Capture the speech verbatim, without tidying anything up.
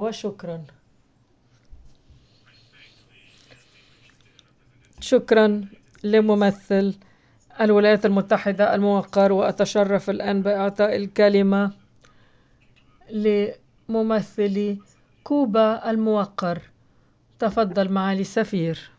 وشكرا. شكرا لممثل الولايات المتحدة الموقر. وأتشرف الآن بإعطاء الكلمة لممثل كوبا الموقر. تفضل معالي السفير.